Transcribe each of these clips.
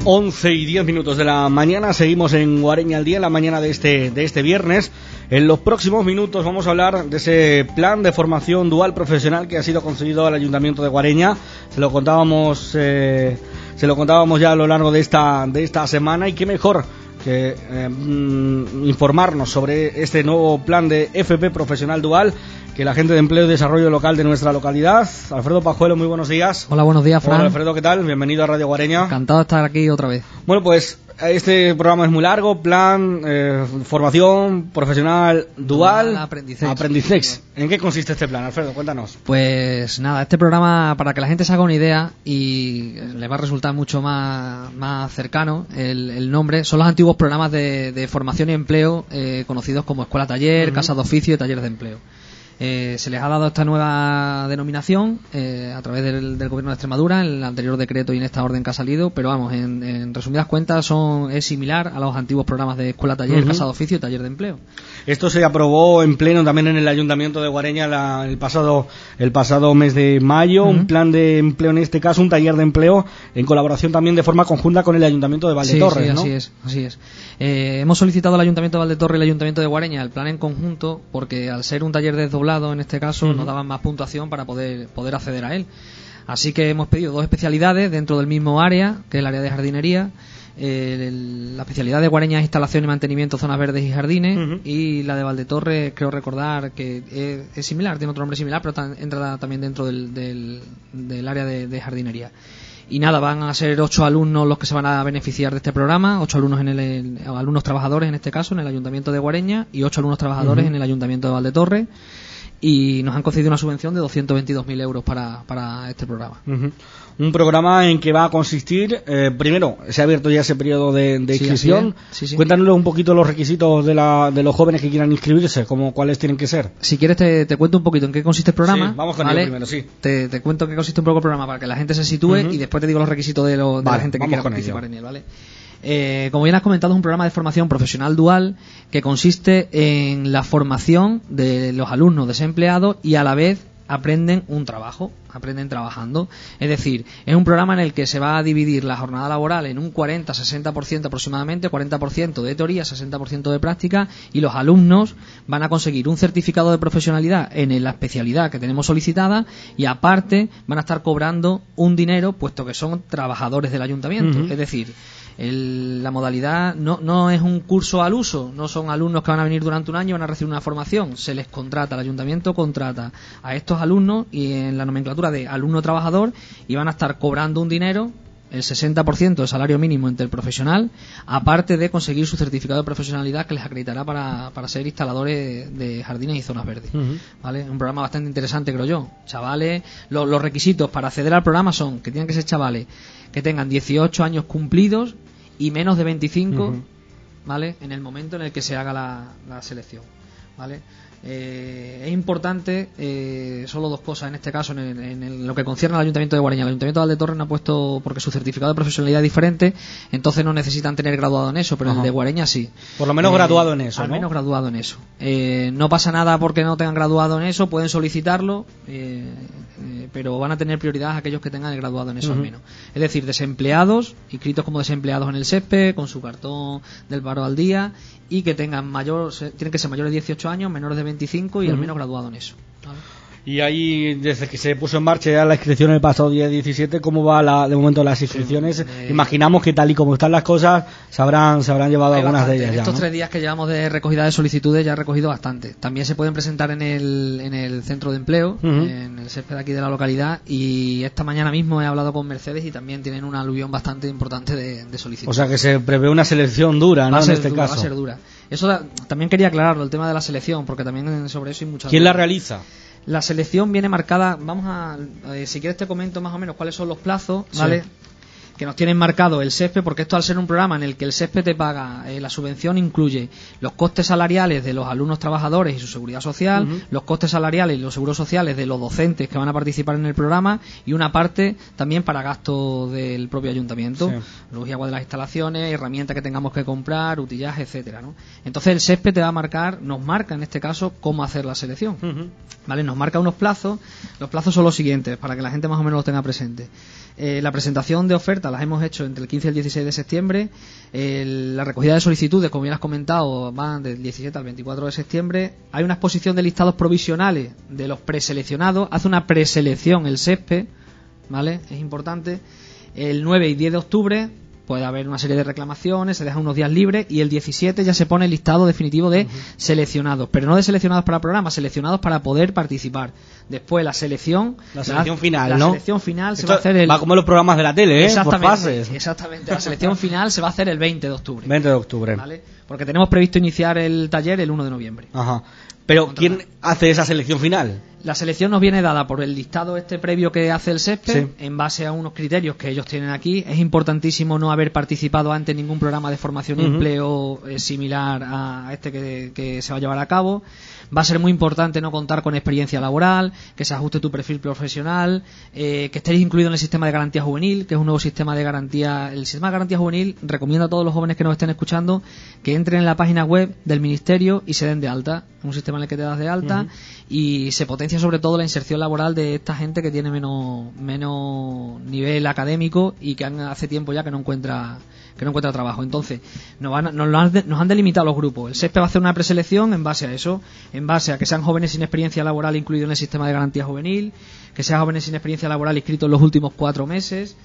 11:10 de la mañana, seguimos en Guareña al Día, en la mañana de este viernes. En los próximos minutos vamos a hablar de ese plan de formación dual profesional que ha sido concedido al Ayuntamiento de Guareña. Se lo contábamos ya a lo largo de esta semana, y qué mejor que informarnos sobre este nuevo plan de FP profesional dual que la gente de Empleo y Desarrollo Local de nuestra localidad. Alfredo Pajuelo, muy buenos días. Hola, buenos días, Fran. Hola, Alfredo, ¿qué tal? Bienvenido a Radio Guareña. Encantado de estar aquí otra vez. Bueno, pues este programa es muy largo. Plan, formación profesional dual, aprendizaje. ¿En qué consiste este plan, Alfredo? Cuéntanos. Pues nada, este programa, para que la gente se haga una idea y le va a resultar mucho más cercano el nombre, son los antiguos programas de formación y empleo conocidos como Escuela Taller, Casa de Oficio y Taller de Empleo. Se les ha dado esta nueva denominación a través del Gobierno de Extremadura, en el anterior decreto y en esta orden que ha salido, pero vamos, en resumidas cuentas es similar a los antiguos programas de Escuela Taller, Casa de Oficio y Taller de Empleo. Esto se aprobó en pleno también en el Ayuntamiento de Guareña el pasado mes de mayo, un plan de empleo, en este caso un taller de empleo, en colaboración también de forma conjunta con el Ayuntamiento de Valdetorres, ¿no? Sí, así es. Hemos solicitado al Ayuntamiento de Valdetorres y el Ayuntamiento de Guareña el plan en conjunto, porque al ser un taller desdoblado, en este caso, nos daban más puntuación para poder acceder a él. Así que hemos pedido dos especialidades dentro del mismo área, que es el área de jardinería. La especialidad de Guareña es instalación y mantenimiento, zonas verdes y jardines, y la de Valdetorres, creo recordar que es similar, tiene otro nombre similar, pero entra también dentro del área de jardinería. Y nada, van a ser 8 alumnos los que se van a beneficiar de este programa, 8 alumnos alumnos trabajadores en este caso en el Ayuntamiento de Guareña y 8 alumnos trabajadores en el Ayuntamiento de Valdetorres, y nos han concedido una subvención de 222.000 euros para este programa. Un programa en que va a consistir, primero, se ha abierto ya ese periodo de inscripción. Sí. Cuéntanos un poquito los requisitos de los jóvenes que quieran inscribirse, cuáles tienen que ser. Si quieres te cuento un poquito en qué consiste el programa. Sí, vamos con ello primero, sí. Te cuento en qué consiste un poco el programa para que la gente se sitúe, y después te digo los requisitos de la gente que quiera participar en él, ¿vale? Como bien has comentado, es un programa de formación profesional dual que consiste en la formación de los alumnos desempleados y a la vez aprenden trabajando. Es decir, es un programa en el que se va a dividir la jornada laboral en un 40-60% aproximadamente, 40% de teoría, 60% de práctica, y los alumnos van a conseguir un certificado de profesionalidad en la especialidad que tenemos solicitada, y aparte van a estar cobrando un dinero, puesto que son trabajadores del ayuntamiento. Es decir, la modalidad no es un curso al uso, no son alumnos que van a venir durante un año y van a recibir una formación. Se les contrata, el ayuntamiento contrata a estos alumnos y en la nomenclatura de alumno trabajador, y van a estar cobrando un dinero, el 60% del salario mínimo entre el profesional, aparte de conseguir su certificado de profesionalidad que les acreditará para ser instaladores de jardines y zonas verdes. ¿Vale? Un programa bastante interesante, creo yo. Chavales, los requisitos para acceder al programa son que tienen que ser chavales que tengan 18 años cumplidos y menos de 25, ¿vale?, en el momento en el que se haga la selección, ¿vale? Es importante, solo dos cosas en este caso, en lo que concierne al Ayuntamiento de Guareña. El Ayuntamiento de Valdetorres no ha puesto, porque su certificado de profesionalidad es diferente, entonces no necesitan tener graduado en eso, pero el de Guareña sí. Por lo menos graduado en eso, al menos graduado en eso. No pasa nada porque no tengan graduado en eso, pueden solicitarlo, pero van a tener prioridad aquellos que tengan el graduado en eso al menos. Es decir, desempleados, inscritos como desempleados en el SESPE, con su cartón del paro al día, y que tienen que ser mayores de 18 años, menores de 25 y al menos graduado en eso, ¿vale? Y ahí, desde que se puso en marcha ya la inscripción el pasado día 17, ¿cómo va de momento las inscripciones? Imaginamos que tal y como están las cosas se habrán llevado algunas de ellas ya, estos ¿no? 3 días que llevamos de recogida de solicitudes ya he recogido bastante. También se pueden presentar en el centro de empleo, en el SESPE de aquí de la localidad, y esta mañana mismo he hablado con Mercedes y también tienen una aluvión bastante importante de solicitudes. O sea que se prevé una selección dura, ¿no? En este caso. Va a ser dura. Eso también quería aclararlo, el tema de la selección, porque también sobre eso hay muchas ¿Quién dudas. la realiza? La selección viene marcada, si quieres te comento más o menos cuáles son los plazos, ¿vale? Que nos tienen marcado el SESPE, porque esto, al ser un programa en el que el SESPE te paga, la subvención incluye los costes salariales de los alumnos trabajadores y su seguridad social, los costes salariales y los seguros sociales de los docentes que van a participar en el programa, y una parte también para gastos del propio ayuntamiento, luz y agua de las instalaciones, herramientas que tengamos que comprar, utillaje, etcétera, ¿no? Entonces el SESPE nos marca en este caso cómo hacer la selección, ¿vale? Nos marca unos plazos. Los plazos son los siguientes, para que la gente más o menos los tenga presente. La presentación de ofertas abiertas las hemos hecho entre el 15 y el 16 de septiembre. La recogida de solicitudes, como bien has comentado, van del 17 al 24 de septiembre. Hay una exposición de listados provisionales de los preseleccionados. Hace una preselección el SESPE, ¿vale? Es importante. El 9 y 10 de octubre puede haber una serie de reclamaciones, se dejan unos días libres, y el 17 ya se pone el listado definitivo de seleccionados, pero no de seleccionados para programas, seleccionados para poder participar. Después la selección final, la ¿no? selección final se va a hacer va como los programas de la tele, exactamente, por fases. Exactamente, la selección final se va a hacer el 20 de octubre. 20 de octubre. ¿Vale? Porque tenemos previsto iniciar el taller el 1 de noviembre. Ajá. Pero ¿quién hace esa selección final? La selección nos viene dada por el listado previo que hace el SESPE, sí, en base a unos criterios que ellos tienen aquí. Es importantísimo no haber participado antes en ningún programa de formación y empleo similar a este que se va a llevar a cabo. Va a ser muy importante no contar con experiencia laboral, que se ajuste tu perfil profesional, que estéis incluido en el sistema de garantía juvenil, que es un nuevo sistema de garantía. El sistema de garantía juvenil recomienda a todos los jóvenes que nos estén escuchando que entren en la página web del Ministerio y se den de alta. Es un sistema en el que te das de alta y se potencia sobre todo la inserción laboral de esta gente que tiene menos nivel académico y que hace tiempo ya que no encuentra trabajo. Entonces nos han delimitado los grupos. El SESPE va a hacer una preselección en base a eso, en base a que sean jóvenes sin experiencia laboral incluidos en el sistema de garantía juvenil, que sean jóvenes sin experiencia laboral inscritos en los últimos 4 meses,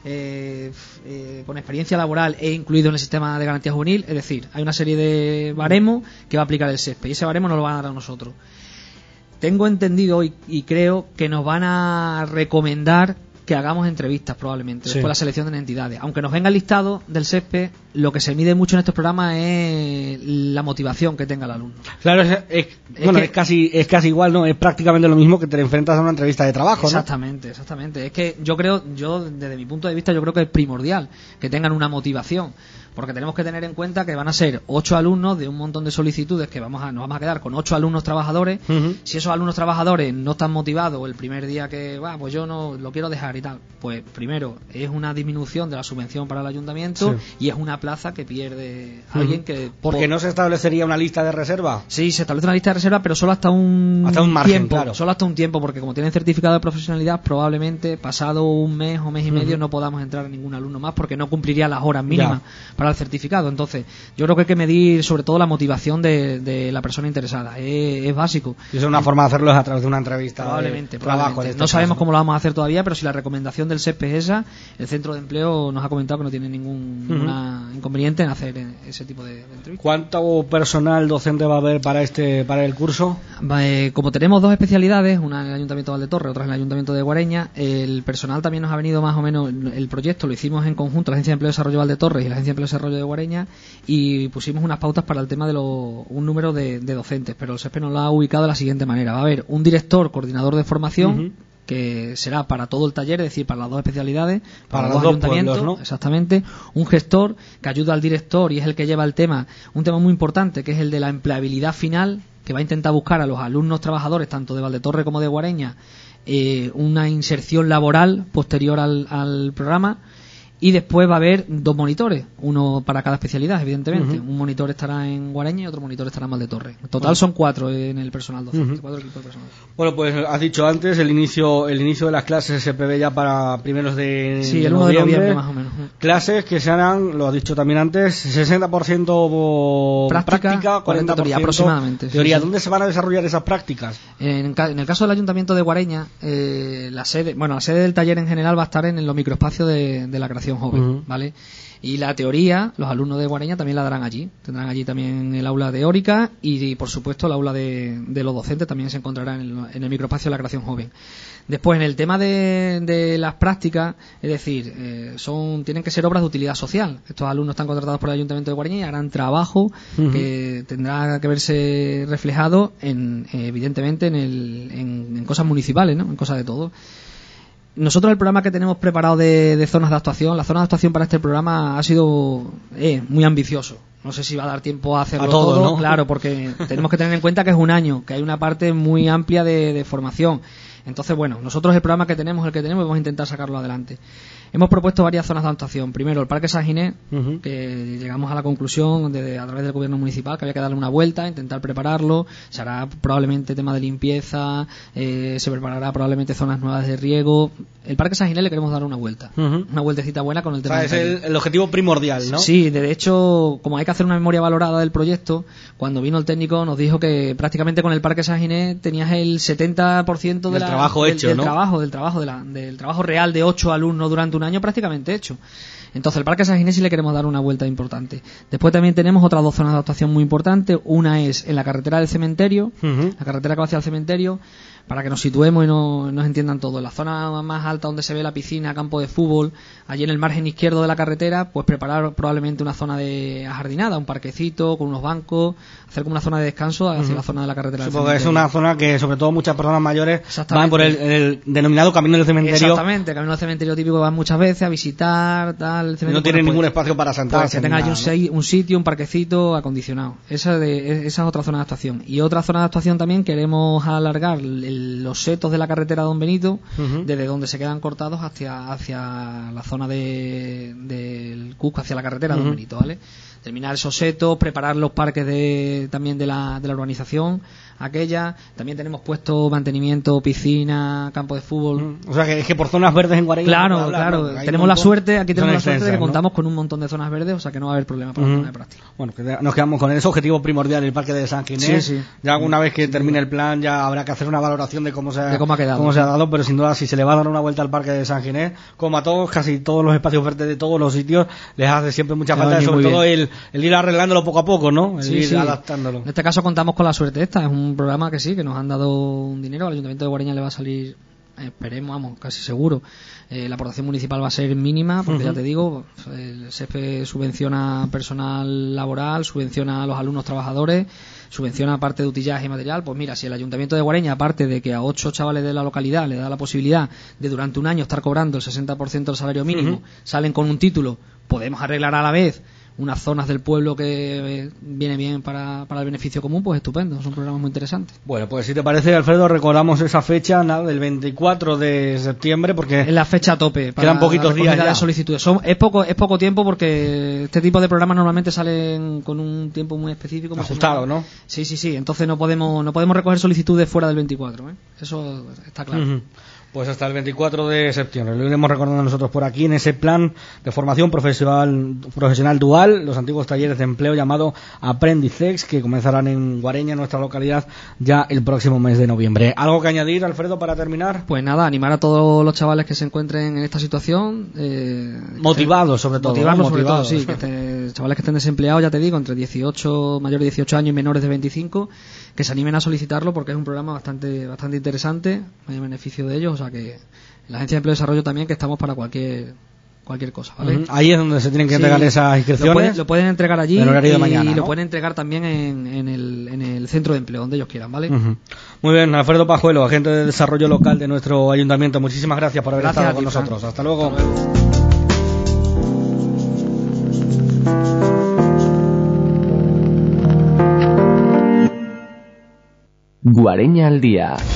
con experiencia laboral e incluido en el sistema de garantía juvenil. Es decir, hay una serie de baremos que va a aplicar el SESPE y ese baremo nos lo van a dar a nosotros. Tengo entendido y creo que nos van a recomendar que hagamos entrevistas probablemente después de la selección de entidades. Aunque nos venga el listado del SESPE, lo que se mide mucho en estos programas es la motivación que tenga el alumno. Claro, es casi igual, ¿no? Es prácticamente lo mismo que te enfrentas a una entrevista de trabajo, exactamente, ¿no? Exactamente. Es que yo desde mi punto de vista, yo creo que es primordial que tengan una motivación. Porque tenemos que tener en cuenta que van a ser 8 alumnos de un montón de solicitudes que nos vamos a quedar con 8 alumnos trabajadores. Si esos alumnos trabajadores no están motivados el primer día que pues yo no lo quiero dejar y tal, pues primero es una disminución de la subvención para el ayuntamiento y es una plaza que pierde alguien que... ¿Porque no se establecería una lista de reserva? Sí, se establece una lista de reserva, pero solo hasta un margen, tiempo, claro. Solo hasta un tiempo, porque como tienen certificado de profesionalidad, probablemente pasado un mes o mes y medio no podamos entrar a ningún alumno más porque no cumpliría las horas mínimas para el certificado. Entonces yo creo que hay que medir sobre todo la motivación de la persona interesada. Es básico. Y es una forma de hacerlo a través de una entrevista probablemente. No sabemos cómo lo vamos a hacer todavía, pero si la recomendación del SESPE es esa, el centro de empleo nos ha comentado que no tiene ningún inconveniente en hacer ese tipo de entrevistas. ¿Cuánto personal docente va a haber para el curso? Como tenemos 2 especialidades, una en el Ayuntamiento de Valdetorre, otra en el Ayuntamiento de Guareña, el personal también nos ha venido más o menos. El proyecto lo hicimos en conjunto, la Agencia de Empleo y Desarrollo Valdetorre y la Agencia de Empleo y Desarrollo de Guareña, y pusimos unas pautas para el tema de un número de docentes, pero el SESPE nos lo ha ubicado de la siguiente manera. Va a haber un director coordinador de formación que será para todo el taller, es decir, para las 2 especialidades, para los 2 ayuntamientos, pueblos, ¿no? Exactamente, un gestor que ayuda al director y es el que lleva el tema, un tema muy importante que es el de la empleabilidad final, que va a intentar buscar a los alumnos trabajadores tanto de Valdetorre como de Guareña una inserción laboral posterior al programa. Y después va a haber 2 monitores, uno para cada especialidad, evidentemente. Un monitor estará en Guareña y otro monitor estará en Valdetorre. En total son 4 en el personal docente, 4 equipos de personal. Bueno, pues has dicho antes, el inicio de las clases se prevé ya para primeros de el 1 de noviembre más o menos. Clases que se harán, lo has dicho también antes, 60% práctica, 40% teoría, aproximadamente. Teoría. ¿Dónde se van a desarrollar esas prácticas? En el caso del Ayuntamiento de Guareña, la sede del taller en general va a estar en los microespacios de la creación joven, ¿vale? Y la teoría, los alumnos de Guareña también la darán allí. Tendrán allí también el aula teórica y por supuesto el aula de los docentes también se encontrará en el microespacio de la creación joven. Después, en el tema de las prácticas, es decir, tienen que ser obras de utilidad social. Estos alumnos están contratados por el Ayuntamiento de Guareña y harán trabajo que tendrá que verse reflejado evidentemente en cosas municipales, ¿no? En cosas de todo. Nosotros el programa que tenemos preparado de zonas de actuación, la zona de actuación para este programa ha sido muy ambicioso. No sé si va a dar tiempo a hacerlo todo, ¿no? Claro, porque tenemos que tener en cuenta que es un año, que hay una parte muy amplia de formación. Entonces, bueno, nosotros el programa que tenemos, y vamos a intentar sacarlo adelante. Hemos propuesto varias zonas de actuación. Primero, el Parque San Ginés, que llegamos a la conclusión a través del gobierno municipal que había que darle una vuelta, intentar prepararlo. Se hará probablemente tema de limpieza, se preparará probablemente zonas nuevas de riego. El Parque San Ginés le queremos dar una vuelta, una vueltecita buena con el tema. O sea, es el objetivo primordial, ¿no? Sí, de hecho, como hay que hacer una memoria valorada del proyecto, cuando vino el técnico nos dijo que prácticamente con el Parque San Ginés tenías el 70% del trabajo real de 8 alumnos durante un año prácticamente hecho. Entonces el Parque San Ginés sí le queremos dar una vuelta importante. Después también tenemos otras 2 zonas de actuación muy importantes. Una es en la carretera del cementerio, la carretera que va hacia el cementerio, para que nos situemos y nos entiendan todo. En la zona más alta donde se ve la piscina, campo de fútbol, allí en el margen izquierdo de la carretera, pues preparar probablemente una zona de ajardinada, un parquecito con unos bancos, hacer como una zona de descanso hacia la zona de la carretera del cementerio. Es una zona que sobre todo muchas personas mayores van por el denominado camino del cementerio. Exactamente, el camino del cementerio típico, van muchas veces a visitar, tal. El cementerio, no tiene ningún espacio para sentarse. Que tenga allí un sitio, un parquecito acondicionado. Esa es otra zona de actuación. Y otra zona de actuación también queremos alargar los setos de la carretera Don Benito, desde donde se quedan cortados hacia la zona del Cusco, hacia la carretera Don Benito, ¿vale? Terminar esos setos, preparar los parques también de la urbanización aquella. También tenemos puesto mantenimiento, piscina, campo de fútbol. O sea que es que por zonas verdes en Guareña. Claro. Tenemos la suerte de que contamos con un montón de zonas verdes, o sea que no va a haber problema para la zona de práctica. Bueno, que nos quedamos con ese objetivo primordial, el Parque de San Ginés. Sí. Ya una vez que termine el plan ya habrá que hacer una valoración de cómo se ha dado, pero sin duda si se le va a dar una vuelta al Parque de San Ginés, como a todos, casi todos los espacios verdes de todos los sitios, les hace siempre mucha falta, sobre todo el ir arreglándolo poco a poco, ¿no? Ir adaptándolo. En este caso contamos con la suerte esta, es un programa que sí, que nos han dado un dinero, al Ayuntamiento de Guareña le va a salir, esperemos, casi seguro, la aportación municipal va a ser mínima, porque ya te digo, el SEFE subvenciona personal laboral, subvenciona a los alumnos trabajadores, subvenciona parte de utillaje y material. Pues mira, si el Ayuntamiento de Guareña, aparte de que a 8 chavales de la localidad le da la posibilidad de durante un año estar cobrando el 60% del salario mínimo, salen con un título, podemos arreglar a la vez unas zonas del pueblo que viene bien para el beneficio común, pues estupendo, son programas muy interesantes. Bueno, pues si te parece, Alfredo, recordamos esa fecha, del 24 de septiembre, porque es la fecha a tope, quedan poquitos días ya de solicitudes. Es poco tiempo, porque este tipo de programas normalmente salen con un tiempo muy específico, ajustado, ¿no? Sí, entonces no podemos recoger solicitudes fuera del 24, eso está claro. Pues hasta el 24 de septiembre. Lo iremos recordando nosotros por aquí en ese plan de formación profesional dual, los antiguos talleres de empleo llamado Aprendicex, que comenzarán en Guareña, nuestra localidad, ya el próximo mes de noviembre. ¿Algo que añadir, Alfredo, para terminar? Pues nada, animar a todos los chavales que se encuentren en esta situación. Motivados, sobre todo. Motivados, sí. Chavales que estén desempleados, ya te digo, entre mayores de 18 años y menores de 25, que se animen a solicitarlo, porque es un programa bastante interesante, hay beneficio de ellos, o sea que la Agencia de Empleo y Desarrollo también, que estamos para cualquier cosa, ¿vale? Ahí es donde se tienen que entregar esas inscripciones. Lo pueden entregar allí en horario de mañana, y ¿no? lo pueden entregar también en el centro de empleo, donde ellos quieran, ¿vale? Muy bien, Alfredo Pajuelo, agente de desarrollo local de nuestro ayuntamiento. Muchísimas gracias por haber estado con nosotros. Hasta luego. Guareña al día.